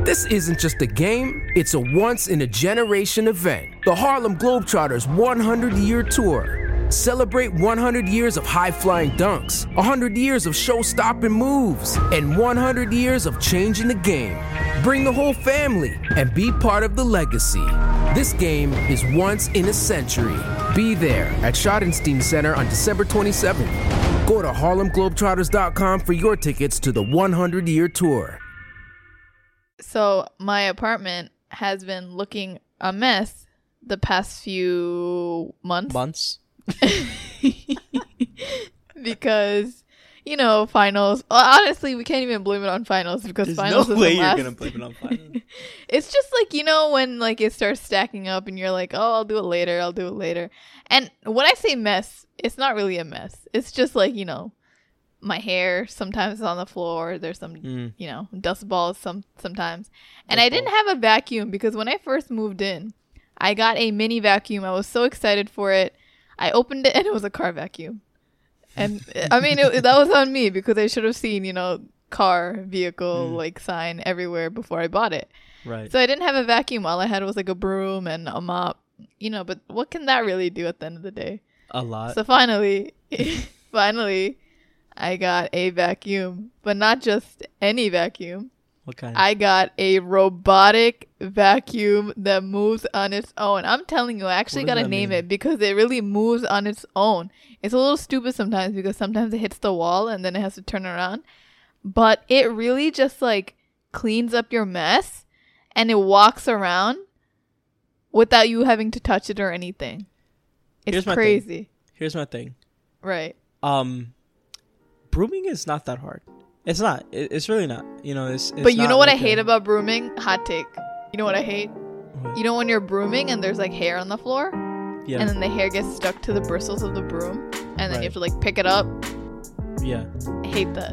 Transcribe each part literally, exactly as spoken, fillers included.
This isn't just a game, it's a once-in-a-generation event. The Harlem Globetrotters one hundred year Tour. Celebrate one hundred years of high-flying dunks, one hundred years of show-stopping moves, and one hundred years of changing the game. Bring the whole family and be part of the legacy. This game is once in a century. Be there at Schottenstein Center on December twenty-seventh. Go to Harlem Globetrotters dot com for your tickets to the one hundred year Tour. So my apartment has been looking a mess the past few months. Months? Because, you know, finals. Well, honestly, we can't even blame it on finals because There's finals no is way the you're last. gonna blame it on finals. It's just like, you know, when like it starts stacking up and you're like, oh, I'll do it later. I'll do it later. And when I say mess, it's not really a mess. It's just like, you know, my hair sometimes is on the floor. There's some, Mm. you know, dust balls some sometimes. And Dust I didn't balls. have a vacuum because when I first moved in, I got a mini vacuum. I was so excited for it. I opened it and it was a car vacuum. And I mean, it, that was on me because I should have seen, you know, car, vehicle, Mm. like sign everywhere before I bought it. Right. So I didn't have a vacuum. All I had was like a broom and a mop, you know, but what can that really do at the end of the day? A lot. So finally, finally, I got a vacuum, but not just any vacuum. What kind? I got a robotic vacuum that moves on its own. I'm telling you, I actually What does got to that name mean? it because it really moves on its own. It's a little stupid sometimes because sometimes it hits the wall and then it has to turn around. But it really just like cleans up your mess and it walks around without you having to touch it or anything. It's Here's my thing. crazy. Here's my thing. Right. Um, brooming is not that hard. It's not. It, it's really not. You know, it's. it's But you not know what I like hate a- about brooming? Hot take. You know what I hate? What? You know when you're brooming and there's like hair on the floor? Yeah. And then the hair gets stuck to the bristles of the broom and then Right. you have to like pick it up. Yeah. I hate that.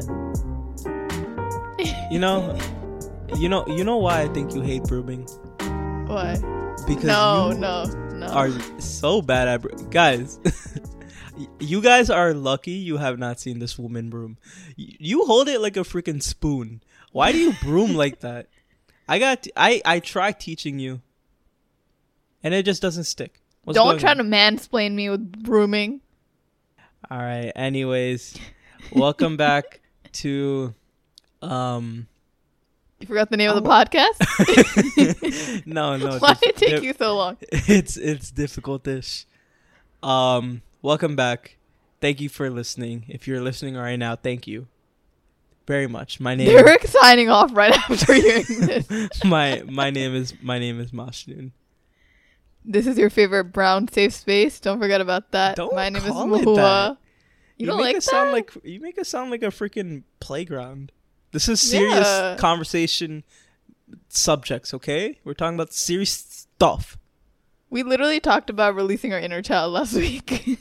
You know. You know. You know why I think you hate brooming? Why? Because No, you no, no. are so bad at bro- guys. You guys are lucky you have not seen this woman broom. Y- You hold it like a freaking spoon. Why do you broom like that? I got. T- I I tried teaching you, and it just doesn't stick. What's Don't going try on? to mansplain me with brooming. All right. Anyways, welcome back to um. You forgot the name of the Oh. podcast? no, no. Why dif- did it take dif- you so long? It's it's difficult-ish. Um, welcome back. Thank you for listening. If you're listening right now, thank you very much. My name Derek signing off right after hearing this. my my name is my name is Mashnoon. This is your favorite brown safe space. Don't forget about that. Don't My name is call it Mahua. that. You, don't make like it that? sound like you make it sound like a freaking playground. This is serious Yeah. conversation subjects, okay? We're talking about serious stuff. We literally talked about releasing our inner child last week.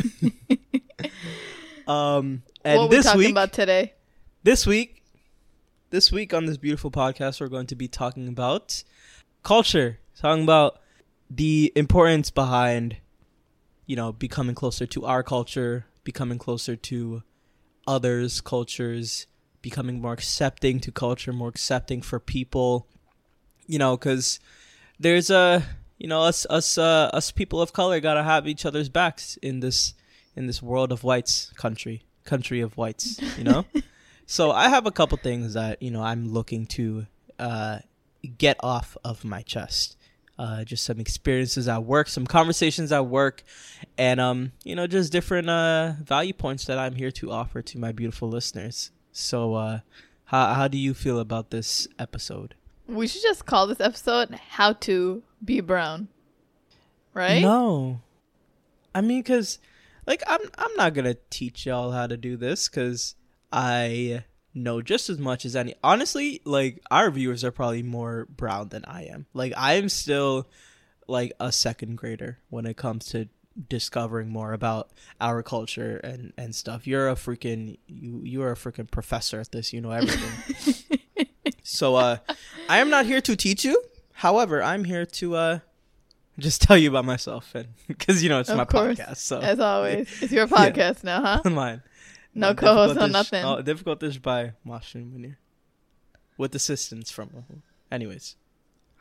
Um, and what are we this talking week, about today? this week, this week on this beautiful podcast, we're going to be talking about culture, talking about the importance behind, you know, becoming closer to our culture, becoming closer to others' cultures, becoming more accepting to culture, more accepting for people, you know, because there's a, you know, us, us, uh, us people of color gotta have each other's backs in this, in this world of whites country, country of whites, you know? So I have a couple things that, you know, I'm looking to uh, get off of my chest. Uh, just some experiences at work, some conversations at work, and, um, you know, just different uh, value points that I'm here to offer to my beautiful listeners. So uh, how, how do you feel about this episode? We should just call this episode How to Be Brown. Right? No. I mean, because, like, I'm, I'm not going to teach y'all how to do this because I know just as much as any. Honestly, like, our viewers are probably more brown than I am. Like, I am still, like, a second grader when it comes to discovering more about our culture and, and stuff. You're a freaking, you, you're a freaking professor at this. You know everything. So, uh, I am not here to teach you. However, I'm here to, uh, just tell you about myself, and because you know it's Of my course, podcast. So as always. It's your podcast now, huh? mine. No co-host, no Difficult-ish- nothing. Oh, difficult-ish by Mashroom Munir, with assistance from. Anyways,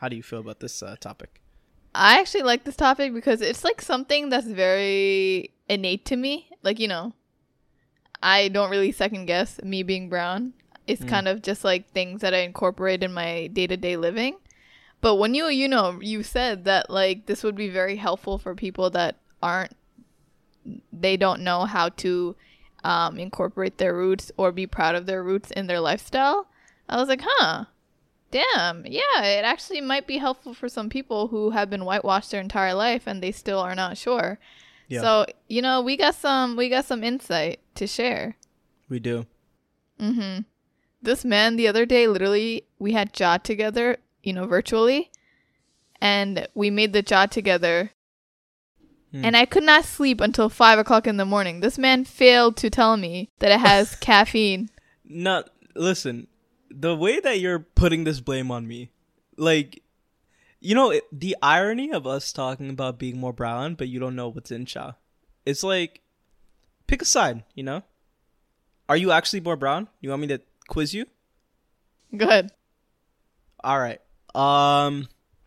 How do you feel about this uh, topic? I actually like this topic because it's like something that's very innate to me. Like, you know, I don't really second guess me being brown. It's mm. kind of just like things that I incorporate in my day-to-day living. But when you, you know, you said that like this would be very helpful for people that aren't, they don't know how to um, incorporate their roots or be proud of their roots in their lifestyle. I was like, huh, damn. Yeah, it actually might be helpful for some people who have been whitewashed their entire life and they still are not sure. Yeah. So, you know, we got some, we got some insight to share. We do. Mm-hmm. This man the other day, literally, we had jot together, you know, virtually, and we made the jot together, hmm. and I could not sleep until five o'clock in the morning. This man failed to tell me that it has caffeine. No, listen, the way that you're putting this blame on me, like, you know, it, the irony of us talking about being more brown, but you don't know what's in cha. It's like, pick a side, you know? Are you actually more brown? You want me to quiz you? Go ahead. All right. Um,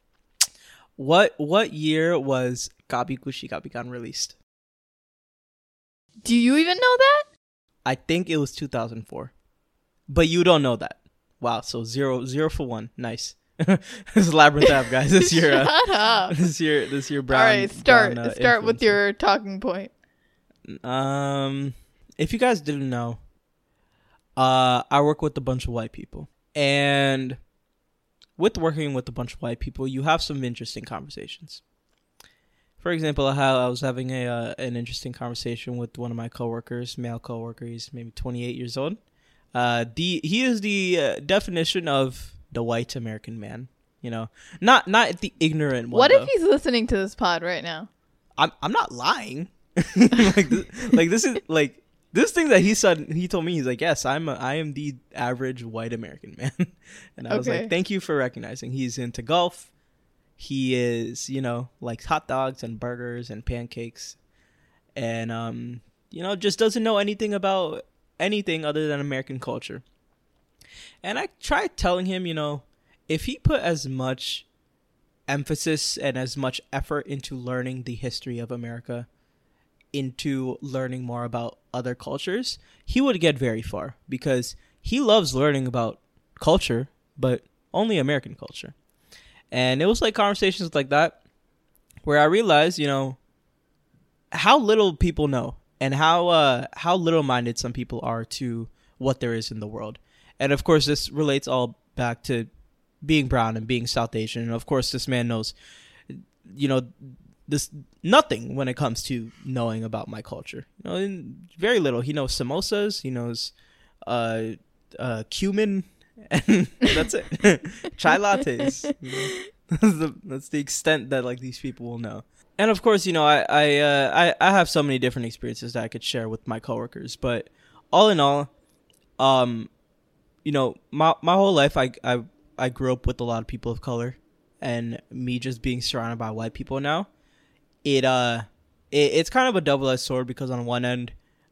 what what year was Gabi Gushi Gabigan released? Do you even know that? I think it was two thousand four, but you don't know that. Wow. So zero zero for one. Nice. This is Labyrinth app, guys. This year, uh, Shut up. This year, this year, brown. All right, start brown, uh, start with influencer. your talking point. Um, if you guys didn't know, uh, I work with a bunch of white people, and with working with a bunch of white people, you have some interesting conversations. For example, how I was having a uh, an interesting conversation with one of my coworkers, male coworker. He's maybe twenty-eight years old. Uh, the he is the uh, definition of the white American man. You know, not not the ignorant one. What though. if he's listening to this pod right now? I'm I'm not lying. like this, like this is like this thing that he said. He told me, he's like, yes, I'm a, I am the average white American man. And I okay. was like, thank you for recognizing. He's into golf. He is, you know, likes hot dogs and burgers and pancakes, and um, you know, just doesn't know anything about anything other than American culture. And I tried telling him, you know, if he put as much emphasis and as much effort into learning the history of America, into learning more about other cultures, he would get very far, because he loves learning about culture, but only American culture. And it was like conversations like that where I realized, you know, how little people know, and how uh, how little-minded some people are to what there is in the world. And of course, this relates all back to being brown and being South Asian. And of course, this man knows, you know, this nothing when it comes to knowing about my culture. You know, very little. He knows samosas. He knows uh, uh, cumin, and that's it. Chai lattes. You know? that's, the, that's the extent that like these people will know. And of course, you know, I I, uh, I I have so many different experiences that I could share with my coworkers. But all in all, um, you know, my my whole life, I I I grew up with a lot of people of color, and me just being surrounded by white people now. It uh, it, it's kind of a double-edged sword, because on one end,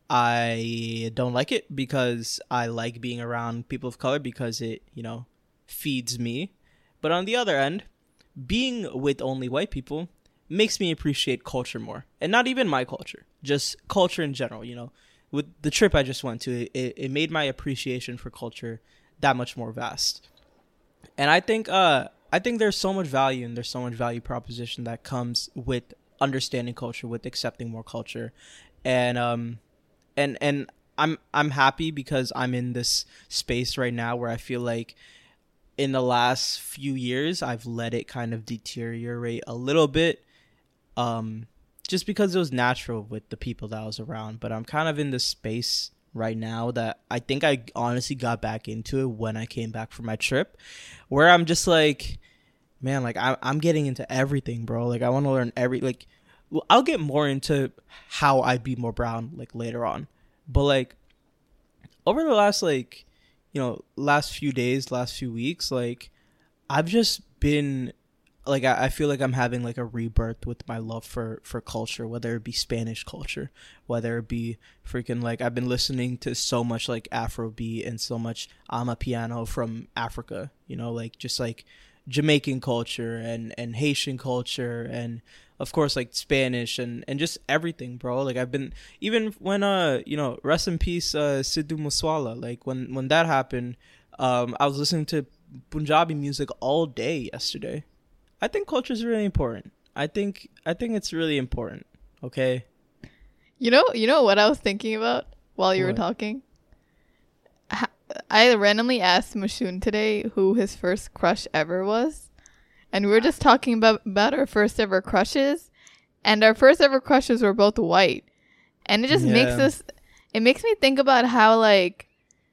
I don't like it because I like being around people of color because it, you know, feeds me. But on the other end, being with only white people makes me appreciate culture more, and not even my culture, just culture in general. You know, with the trip I just went to, it, it made my appreciation for culture that much more vast. And I think uh, I think there's so much value, and there's so much value proposition that comes with understanding culture, with accepting more culture, and um and and I'm I'm happy because I'm in this space right now where I feel like in the last few years I've let it kind of deteriorate a little bit, um just because it was natural with the people that I was around. But I'm kind of in this space right now that I think I honestly got back into it when I came back from my trip, where I'm just like, man, like I, I'm getting into everything, bro. Like I want to learn every, like, I'll get more into how I'd be more brown, like later on. But like over the last, like, you know, last few days, last few weeks, like I've just been like, I, I feel like I'm having like a rebirth with my love for, for culture, whether it be Spanish culture, whether it be freaking like, I've been listening to so much like Afrobeat and so much Amapiano from Africa, you know, like just like, Jamaican culture and and Haitian culture and of course like Spanish and and just everything, bro. Like I've been, even when uh you know, rest in peace uh Sidhu Muswala, like when when that happened, um I was listening to Punjabi music all day yesterday. I think culture is really important. I think I think it's really important. Okay. You know, you know what I was thinking about while you What? were talking? I randomly asked Mashun today who his first crush ever was. And we were just talking about, about our first ever crushes. And our first ever crushes were both white. And it just makes Yeah. us, it makes me think about how, like,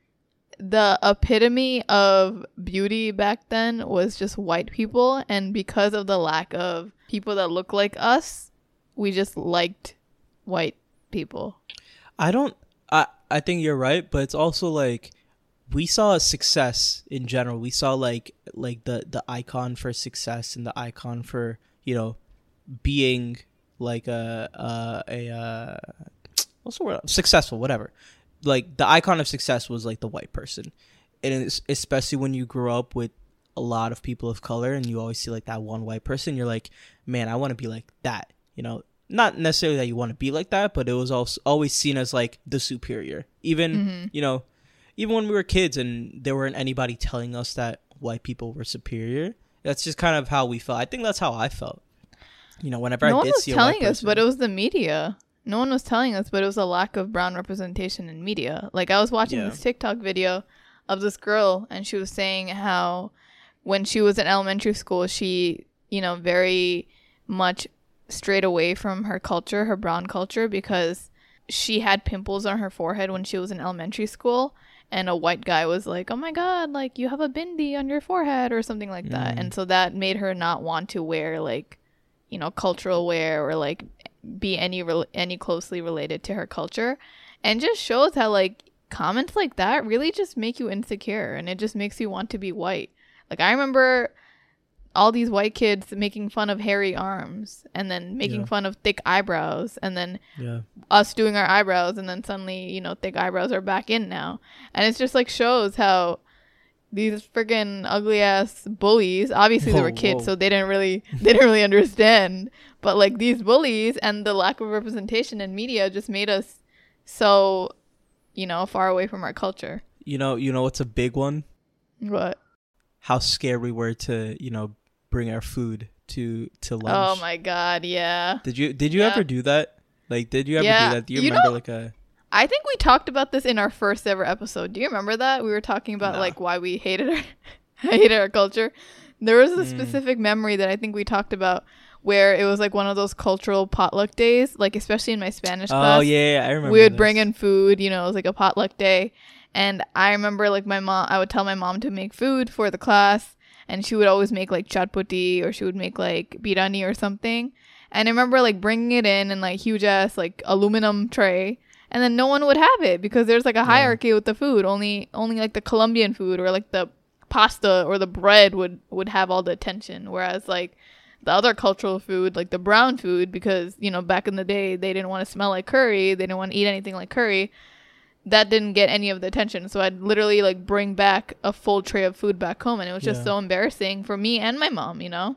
the epitome of beauty back then was just white people. And because of the lack of people that look like us, we just liked white people. I don't I I think you're right, but it's also like we saw success in general. We saw like like the the icon for success and the icon for, you know, being like a a, a uh what's the word? Successful, whatever. Like the icon of success was like the white person. And it's, especially when you grew up with a lot of people of color and you always see like that one white person, you're like, man, I want to be like that, you know. Not necessarily that you want to be like that, but it was also always seen as like the superior. Even, Mm-hmm. you know, even when we were kids and there weren't anybody telling us that white people were superior, that's just kind of how we felt. I think that's how I felt. You know, whenever No I one did was see a white telling us, person. but it was the media. No one was telling us, but it was a lack of brown representation in media. Like, I was watching Yeah. this TikTok video of this girl, and she was saying how when she was in elementary school, she, you know, very much strayed away from her culture, her brown culture, because she had pimples on her forehead when she was in elementary school. And a white guy was like, oh my God, like, you have a bindi on your forehead or something like that. Mm. And so that made her not want to wear, like, you know, cultural wear or, like, be any re- any closely related to her culture. And just shows how, like, comments like that really just make you insecure. And it just makes you want to be white. Like, I remember all these white kids making fun of hairy arms and then making Yeah. fun of thick eyebrows and then Yeah. us doing our eyebrows, and then suddenly, you know, thick eyebrows are back in now. And it's just like shows how these freaking ugly ass bullies, obviously they Whoa, were kids, whoa. so they didn't really they didn't really understand, but like these bullies and the lack of representation in media just made us so, you know, far away from our culture. You know, you know what's a big one? What? How scared we were to, you know, bring our food to to lunch. Oh my God, yeah. Did you did you Yeah. ever do that? Like, did you ever Yeah. do that? Do you, You remember know- like a? I think we talked about this in our first ever episode. Do you remember that? We were talking about No. like why we hated our hated our culture. There was a Mm. specific memory that I think we talked about where it was like one of those cultural potluck days, like especially in my Spanish class. Oh yeah, yeah, I remember. We would this. bring in food, you know, it was like a potluck day. And I remember like my mom, I would tell my mom to make food for the class, and she would always make like chatputi, or she would make like birani or something. And I remember like bringing it in in like huge ass like aluminum tray, and then no one would have it because there's like a hierarchy with the food. Only only like the Colombian food or like the pasta or the bread would would have all the attention, whereas like the other cultural food, like the brown food, because you know back in the day they didn't want to smell like curry, they didn't want to eat anything like curry, that didn't get any of the attention. So I'd literally like bring back a full tray of food back home, and it was just Yeah. so embarrassing for me and my mom, you know.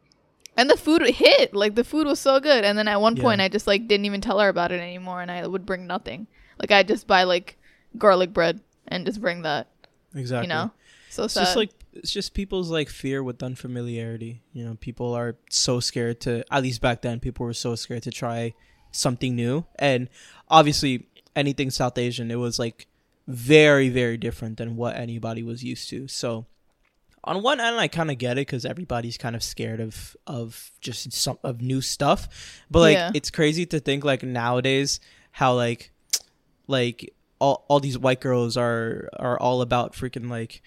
And the food hit, like the food was so good. And then at one Yeah. point I just like didn't even tell her about it anymore, and I would bring nothing. Like I'd just buy like garlic bread and just bring that, Exactly. you know. So It's sad. just like it's just people's like fear with unfamiliarity. You know, people are so scared to. At least back then, people were so scared to try something new, and obviously anything South Asian, it was like very very different than what anybody was used to. So on one end, I kind of get it because everybody's kind of scared of of just some of new stuff. But like, Yeah. it's crazy to think like nowadays how like like all all these white girls are are all about freaking like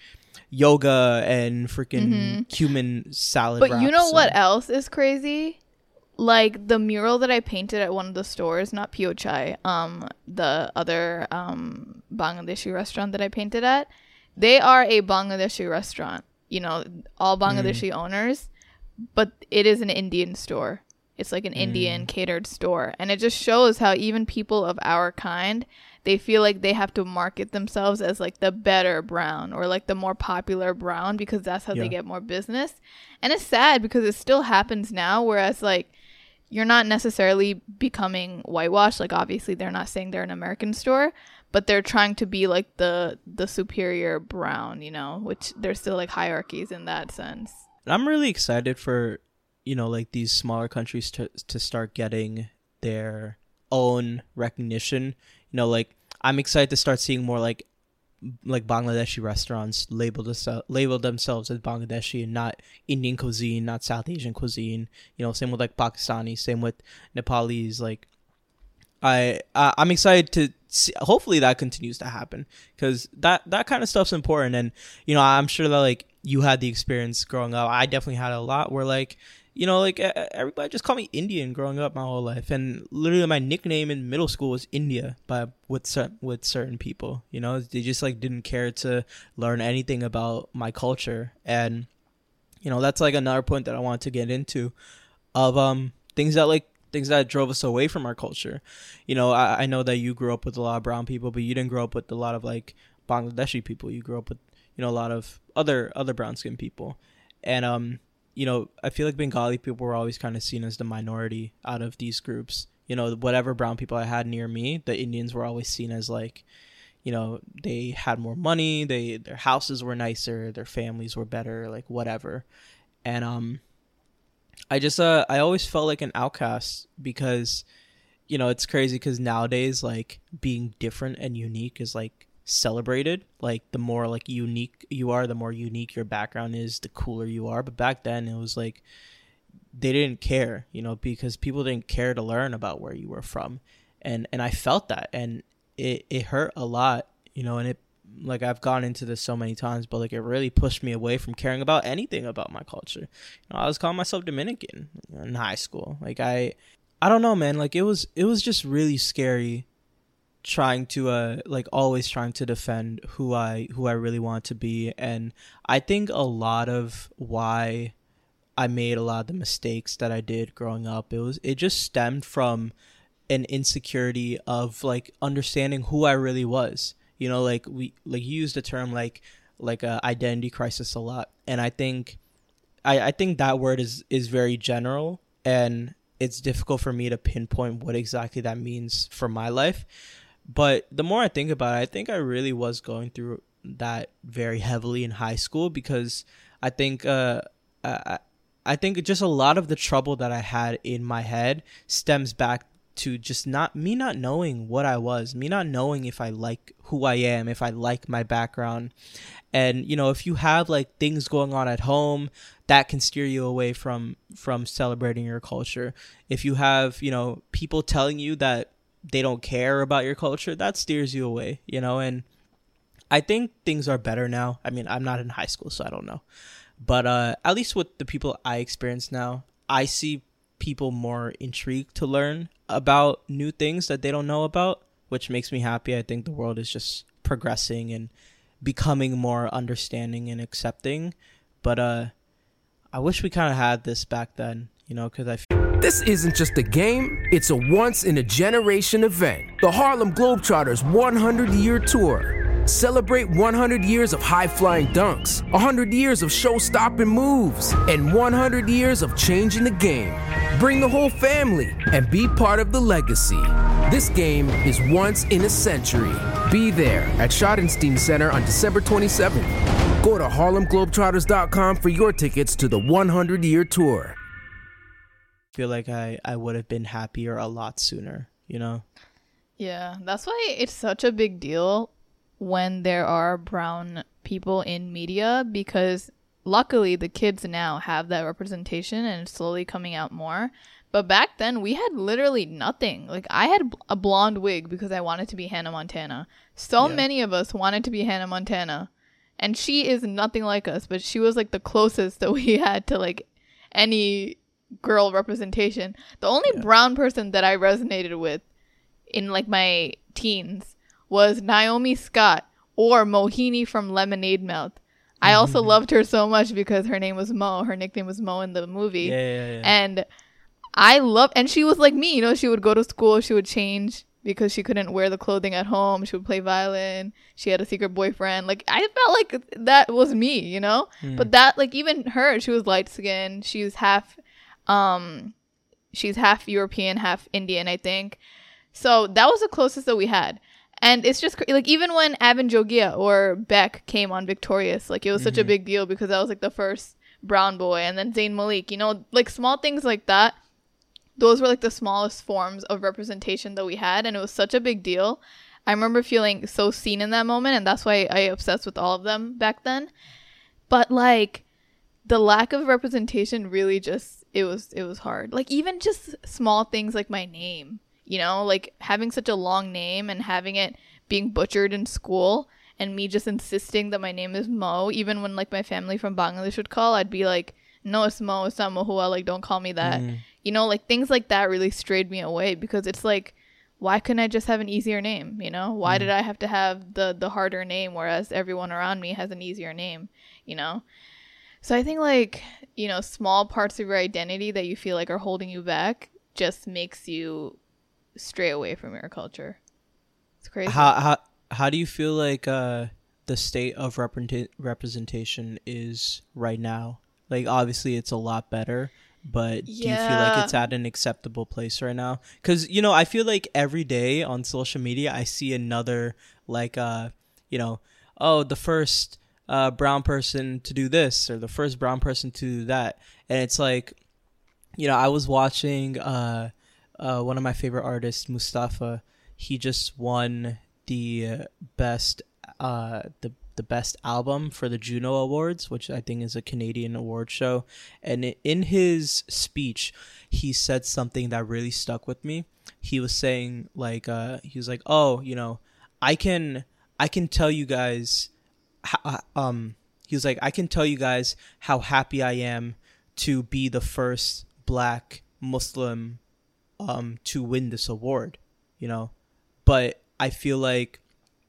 yoga and freaking Mhm. cumin salad. But you know wraps what and- else is crazy? Like the mural that I painted at one of the stores, not Pio Chai, um, the other um Bangladeshi restaurant that I painted at. They are a Bangladeshi restaurant. You know, all Bangladeshi owners, but it is an Indian store. It's like an mm. Indian catered store. And it just shows how even people of our kind, they feel like they have to market themselves as like the better brown or like the more popular brown because that's how yeah. they get more business. And it's sad because it still happens now, whereas like you're not necessarily becoming whitewashed. Like obviously they're not saying they're an American store, but they're trying to be like the the superior brown, you know, which there's still like hierarchies in that sense. I'm really excited for, you know, like these smaller countries to to start getting their own recognition. You know, like I'm excited to start seeing more like like Bangladeshi restaurants label this, label themselves as Bangladeshi and not Indian cuisine, not South Asian cuisine. You know, same with like Pakistani, same with Nepalese. Like I, I I'm excited to see, hopefully that continues to happen because that that kind of stuff's important. And you know, I'm sure that like you had the experience growing up. I definitely had a lot where like, you know, like everybody just called me Indian growing up my whole life, and literally my nickname in middle school was India by with certain with certain people. You know, they just like didn't care to learn anything about my culture, and you know that's like another point that I wanted to get into of um things that like things that drove us away from our culture. You know, I, I know that you grew up with a lot of brown people, but you didn't grow up with a lot of like Bangladeshi people. You grew up with, you know, a lot of other other brown skinned people, and um. you know, I feel like Bengali people were always kind of seen as the minority out of these groups. You know, whatever brown people I had near me, the Indians were always seen as like, you know, they had more money, they their houses were nicer, their families were better, like whatever. And um, I just uh I always felt like an outcast because, you know, it's crazy because nowadays like being different and unique is like celebrated. Like the more like unique you are, the more unique your background is, the cooler you are. But back then it was like they didn't care, you know, because people didn't care to learn about where you were from. And and I felt that, and it it hurt a lot, you know. And it, like, I've gone into this so many times, but like it really pushed me away from caring about anything about my culture. You know, I was calling myself Dominican in high school. Like I I don't know, man. Like it was it was just really scary trying to uh like always trying to defend who I who I really want to be. And I think a lot of why I made a lot of the mistakes that I did growing up, it was it just stemmed from an insecurity of like understanding who I really was. You know, like we like you used the term like like a identity crisis a lot, and I think I I think that word is is very general, and it's difficult for me to pinpoint what exactly that means for my life. But the more I think about it, I think I really was going through that very heavily in high school, because I think uh, I, I think just a lot of the trouble that I had in my head stems back to just not me not knowing what I was, me not knowing if I like who I am, if I like my background. And, you know, if you have like things going on at home, that can steer you away from from celebrating your culture. If you have, you know, people telling you that they don't care about your culture, that steers you away, you know. And I think things are better now. I mean, I'm not in high school, so I don't know. But uh, at least with the people I experience now, I see people more intrigued to learn about new things that they don't know about, which makes me happy. I think the world is just progressing and becoming more understanding and accepting. But uh, I wish we kind of had this back then, you know, because I feel this isn't just a game, it's a once-in-a-generation event. The Harlem Globetrotters one hundred year Tour. Celebrate one hundred years of high-flying dunks, one hundred years of show-stopping moves, and one hundred years of changing the game. Bring the whole family and be part of the legacy. This game is once in a century. Be there at Schottenstein Center on December twenty-seventh. Go to harlem globetrotters dot com for your tickets to the one hundred year Tour. Feel like I, I would have been happier a lot sooner, you know? Yeah, that's why it's such a big deal when there are brown people in media, because luckily the kids now have that representation and it's slowly coming out more. But back then we had literally nothing. Like I had a blonde wig because I wanted to be Hannah Montana. So yeah. Many of us wanted to be Hannah Montana, and she is nothing like us, but she was like the closest that we had to like any girl representation. The only yeah. brown person that I resonated with in like my teens was Naomi Scott or Mohini from Lemonade Mouth. I also loved her so much because her name was Mo. Her nickname was Mo in the movie. Yeah, yeah, yeah. And I love, and she was like me, you know, she would go to school, she would change because she couldn't wear the clothing at home. She would play violin. She had a secret boyfriend. Like, I felt like that was me, you know? Mm. But that, like, even her, she was light skinned. She was half, um, she's half European, half Indian, I think. So that was the closest that we had. And it's just, like, even when Avin Jogia or Beck came on Victorious, like, it was mm-hmm. such a big deal because that was, like, the first brown boy. And then Zayn Malik, you know, like, small things like that. Those were like the smallest forms of representation that we had, and it was such a big deal. I remember feeling so seen in that moment, and that's why I obsessed with all of them back then. But like the lack of representation really just it was it was hard. Like even just small things like my name, you know, like having such a long name and having it being butchered in school, and me just insisting that my name is Mo, even when like my family from Bangladesh would call, I'd be like, no, it's Mo, it's not Mohua, like don't call me that. Mm. You know, like things like that really strayed me away because it's like, why couldn't I just have an easier name? You know, why mm. did I have to have the the harder name, whereas everyone around me has an easier name, you know? So I think like, you know, small parts of your identity that you feel like are holding you back just makes you stray away from your culture. It's crazy. How how, how do you feel like uh, the state of represent- representation is right now? Like, obviously, it's a lot better. But do yeah. you feel like it's at an acceptable place right now? Because, you know, I feel like every day on social media, I see another, like, uh, you know, oh, the first uh, brown person to do this or the first brown person to do that. And it's like, you know, I was watching uh, uh, one of my favorite artists, Mustafa. He just won the best, uh, the the best album for the Juno Awards, which I think is a Canadian award show. And in his speech, he said something that really stuck with me. He was saying like, uh, he was like, oh, you know, I can, I can tell you guys, how, um, he was like, I can tell you guys how happy I am to be the first Black Muslim, um, to win this award, you know, but I feel like,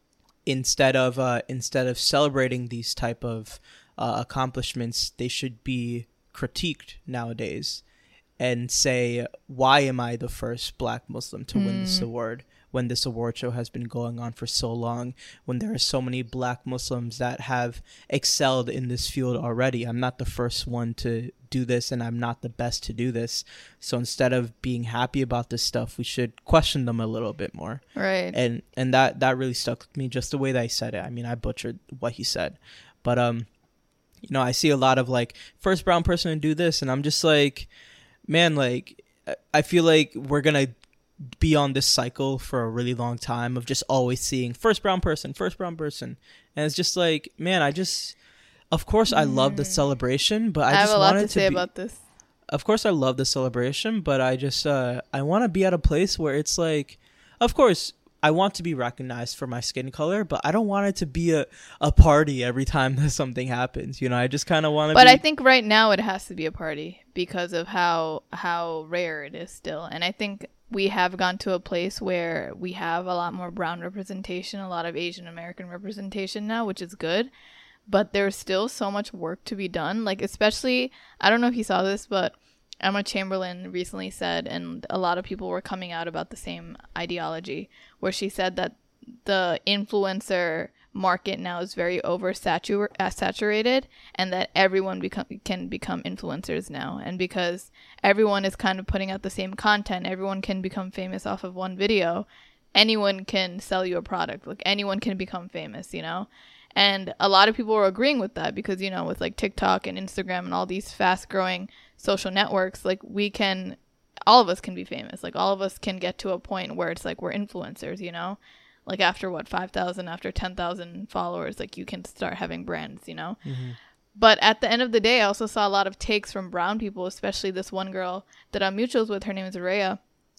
instead of uh, instead of celebrating these type of uh, accomplishments, they should be critiqued nowadays and say, why am I the first Black Muslim to mm. win this award when this award show has been going on for so long, when there are so many Black Muslims that have excelled in this field already? I'm not the first one to do this, and I'm not the best to do this. So instead of being happy about this stuff, we should question them a little bit more. Right. And and that that really stuck with me, just the way that I said it. I mean, I butchered what he said, but um you know, I see a lot of like first brown person to do this, and I'm just like, man, like I feel like we're gonna be on this cycle for a really long time of just always seeing first brown person, first brown person. And it's just like, man, I just, of course I love the celebration, but I, I just have a lot wanted to say to be, about this. Of course I love the celebration, but I just, uh, I want to be at a place where it's like, of course I want to be recognized for my skin color, but I don't want it to be a, a party every time that something happens. You know, I just kind of want to But be... I think right now it has to be a party because of how, how rare it is still. And I think we have gone to a place where we have a lot more brown representation, a lot of Asian American representation now, which is good. But there's still so much work to be done. Like, especially, I don't know if you saw this, but Emma Chamberlain recently said, and a lot of people were coming out about the same ideology, where she said that the influencer market now is very oversaturated, and that everyone become can become influencers now. And because everyone is kind of putting out the same content, everyone can become famous off of one video. Anyone can sell you a product. Like, anyone can become famous, you know? And a lot of people were agreeing with that because, you know, with like TikTok and Instagram and all these fast growing social networks, like we can, all of us can be famous. Like all of us can get to a point where it's like we're influencers, you know? Like after what, five thousand, after ten thousand followers, like you can start having brands, you know? Mm-hmm. But at the end of the day, I also saw a lot of takes from brown people, especially this one girl that I'm mutuals with. Her name is Araya.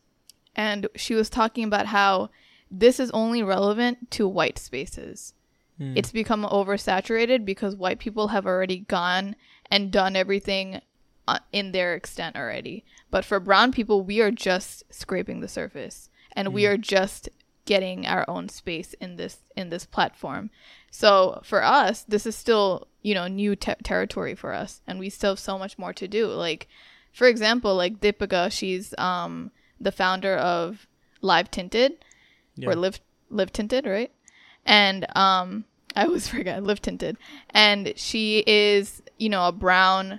And she was talking about how this is only relevant to white spaces. Mm. It's become oversaturated because white people have already gone and done everything uh, in their extent already. But for brown people, we are just scraping the surface. And mm. we are just getting our own space in this in this platform. So for us, this is still, you know, new te- territory for us, and we still have so much more to do. Like for example, like Deepika, she's um the founder of Live Tinted Yeah. or Live Live Tinted, right? And um I always forget Live Tinted, and she is, you know, a brown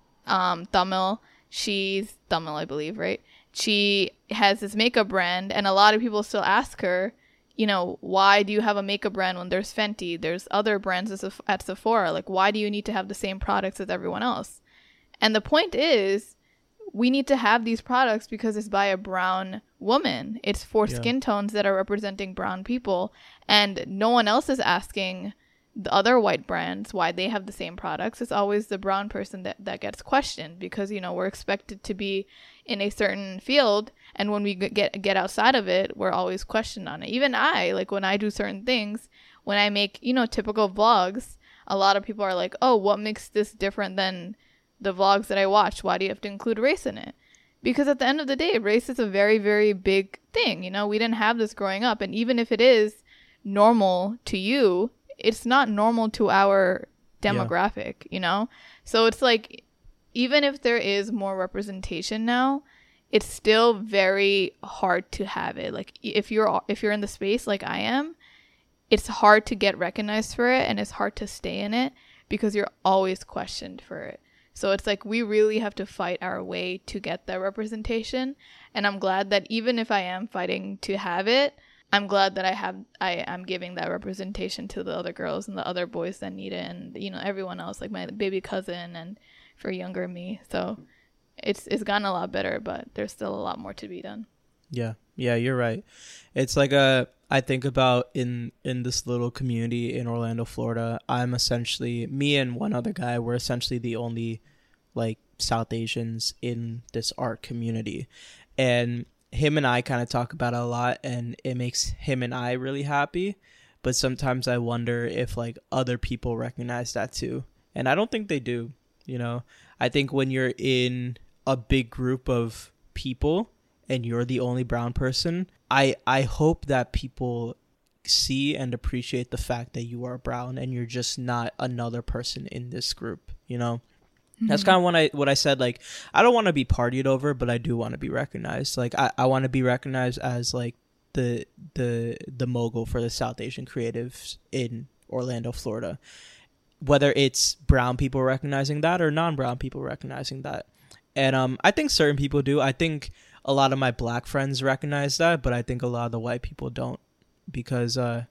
um Tamil. She's Tamil, I believe, right? She has this makeup brand, and a lot of people still ask her, you know, why do you have a makeup brand when there's Fenty, there's other brands at Seph- at Sephora? Like, why do you need to have the same products as everyone else? And the point is, we need to have these products because it's by a brown woman. It's for Yeah. skin tones that are representing brown people, and no one else is asking the other white brands why they have the same products. It's always the brown person that, that gets questioned because, you know, we're expected to be in a certain field, and when we g- get get outside of it, we're always questioned on it. Even I, like when I do certain things, when I make, you know, typical vlogs, a lot of people are like, oh, what makes this different than the vlogs that I watch? Why do you have to include race in it? Because at the end of the day, race is a very, very big thing. You know, we didn't have this growing up, and even if it is normal to you, it's not normal to our demographic, yeah. you know? So it's like, even if there is more representation now, it's still very hard to have it. Like if you're if you're in the space like I am, it's hard to get recognized for it, and it's hard to stay in it because you're always questioned for it. So it's like we really have to fight our way to get that representation. And I'm glad that even if I am fighting to have it, I'm glad that I have I am giving that representation to the other girls and the other boys that need it, and you know, everyone else, like my baby cousin and for younger me. So it's it's gotten a lot better, but there's still a lot more to be done. Yeah. Yeah, you're right. It's like a I think about in in this little community in Orlando, Florida, I'm essentially me and one other guy, we're essentially the only like South Asians in this art community. And him and I kind of talk about it a lot, and it makes him and I really happy. But sometimes I wonder if like other people recognize that too. And I don't think they do, you know. I think when you're in a big group of people and you're the only brown person, I I hope that people see and appreciate the fact that you are brown and you're just not another person in this group, you know. Mm-hmm. That's kind of what I what I said, like I don't want to be partied over, but I do want to be recognized. Like I, I want to be recognized as like the the the mogul for the South Asian creatives in Orlando, Florida. Whether it's brown people recognizing that or non-brown people recognizing that. And um I think certain people do. I think a lot of my black friends recognize that, but I think a lot of the white people don't, because uh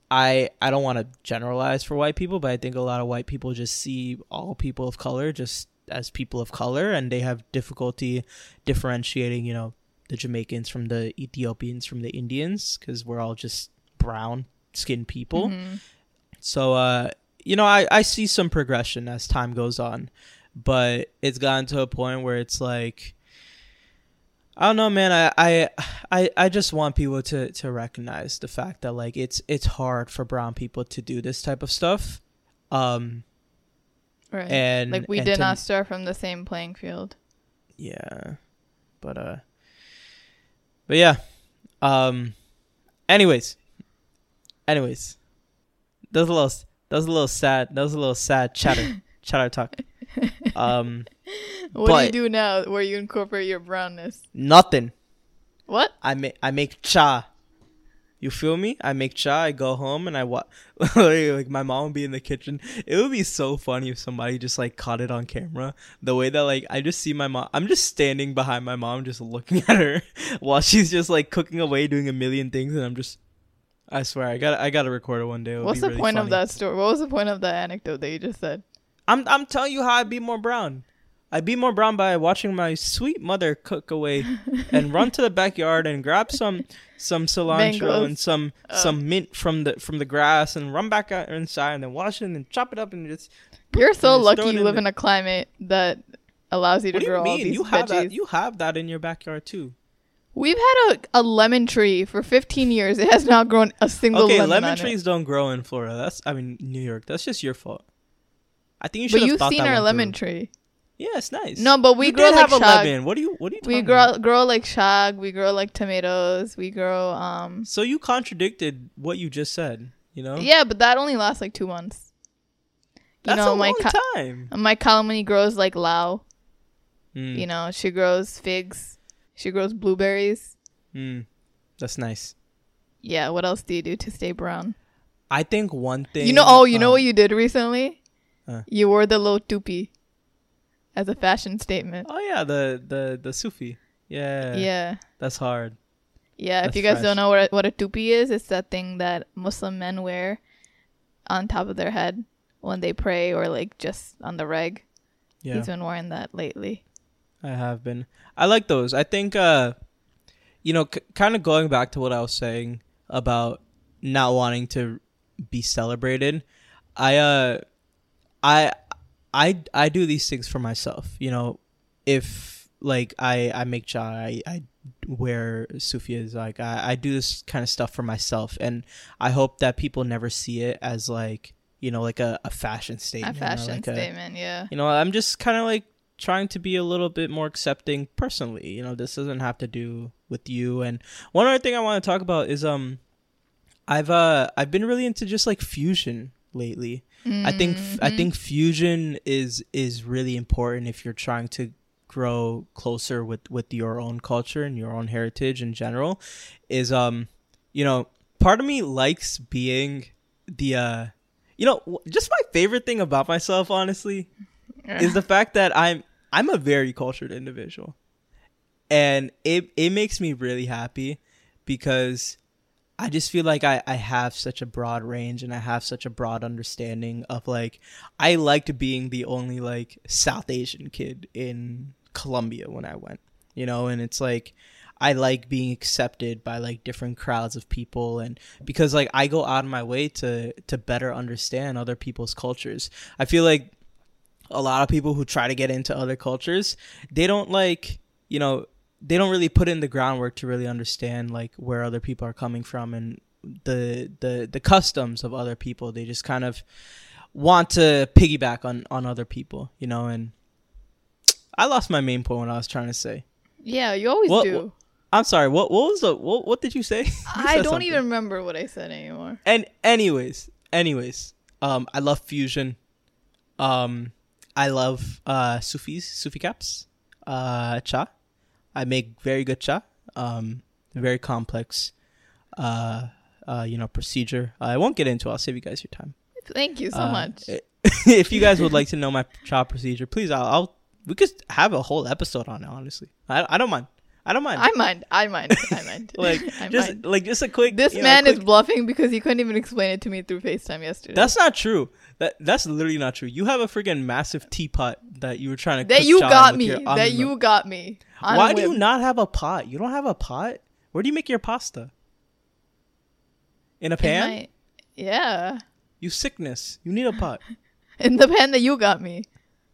I I don't want to generalize for white people, but I think a lot of white people just see all people of color just as people of color, and they have difficulty differentiating, you know, the Jamaicans from the Ethiopians from the Indians, because we're all just brown skinned people. Mm-hmm. So uh you know, I, I see some progression as time goes on, but it's gotten to a point where it's like, I don't know, man. I, I, I, I just want people to, to recognize the fact that like it's it's hard for brown people to do this type of stuff. Um, right. And like we and did to, not start from the same playing field. Yeah, but uh, but yeah. Um, anyways, anyways, that was a little that was a little sad. That was a little sad chatter chatter talk. Um. What but do you do now where you incorporate your brownness? Nothing. What? I make I make cha. You feel me? I make cha. I go home and I watch. Like my mom would be in the kitchen. It would be so funny if somebody just like caught it on camera. The way that like I just see my mom. I'm just standing behind my mom, just looking at her while she's just like cooking away, doing a million things, and I'm just. I swear, I got I got to record it one day. What's the really point funny. of that story? What was the point of that anecdote that you just said? I'm I'm telling you how I be more brown. I be more brown by watching my sweet mother cook away and run to the backyard and grab some some cilantro Mangoes. and some Oh. some mint from the from the grass and run back out inside and then wash it and chop it up and just. You're so and just lucky throw it you in live the- in a climate that allows you to What do grow you all mean? these You have veggies. that. You have that in your backyard too. We've had a, a lemon tree for fifteen years. It has not grown a single Okay, lemon lemon on trees it. don't grow in Florida. That's I mean New York. That's just your fault. I think you should But have you've thought seen that our one lemon through. tree. Yeah, it's nice. No, but we you grow did like have a shag. lemon. What are you? What are you talking We about? grow grow like shag. We grow like tomatoes. We grow um. So you contradicted what you just said. You know. Yeah, but that only lasts like two months. You That's know, a my long ca- time. my calamari grows like lao. Mm. You know, she grows figs. She grows blueberries. Mm. That's nice. Yeah, what else do you do to stay brown? I think one thing... You know, oh, you know um, what you did recently? Uh. You wore the little tupi as a fashion statement. Oh, yeah, the, the, the Sufi. Yeah. Yeah. That's hard. Yeah, That's if you guys fresh. don't know what a, what a tupi is, it's that thing that Muslim men wear on top of their head when they pray or like just on the reg. Yeah. He's been wearing that lately. I have been. I like those. I think, uh, you know, c- kind of going back to what I was saying about not wanting to be celebrated. I, uh, I, I, I do these things for myself. You know, if like I, I make cha, I, I wear sufis, like I, I do this kind of stuff for myself, and I hope that people never see it as like, you know, like a, a fashion A statement. or fashion like a- statement, yeah. you know, I'm just kind of like trying to be a little bit more accepting personally. You know, this doesn't have to do with you. And one other thing I want to talk about is um I've uh I've been really into just like fusion lately. I think f- I Mhm. think fusion is is really important if you're trying to grow closer with with your own culture and your own heritage in general. Is um you know, part of me likes being the uh you know, w- just my favorite thing about myself, honestly, is the fact that I'm I'm a very cultured individual, and it it makes me really happy because I just feel like I, I have such a broad range and I have such a broad understanding of like I liked being the only like South Asian kid in Colombia when I went, you know, and it's like I like being accepted by like different crowds of people, and because like I go out of my way to to better understand other people's cultures. I feel like a lot of people who try to get into other cultures, they don't like, you know, they don't really put in the groundwork to really understand like where other people are coming from and the the the customs of other people. They just kind of want to piggyback on on other people, you know. And I lost my main point what I was trying to say. Yeah, you always What- do. what- I'm sorry. What what was the what what did you say? You I said don't something. even remember what I said anymore. And anyways, anyways, um, I love fusion. Um, I love uh Sufis, Sufi caps, uh, cha. I make very good cha. Um, very complex, uh, uh, you know, procedure. I won't get into it. I'll save you guys your time. Thank you so Uh, much. If you guys would like to know my cha procedure, please, I'll, I'll. We could have a whole episode on it. Honestly, I I don't mind. I don't mind. I mind. I mind. I mind. like I just mind. like just a quick. This you know, man quick- is bluffing because he couldn't even explain it to me through FaceTime yesterday. That's not true. That that's literally not true. You have a freaking massive teapot that you were trying to. that cook you cha got with me. your- on That the- you got me. on Why a do you whim. not have a pot? You don't have a pot. Where do you make your pasta? In a In pan? my- yeah. You sickness. You need a pot. In the pan that you got me.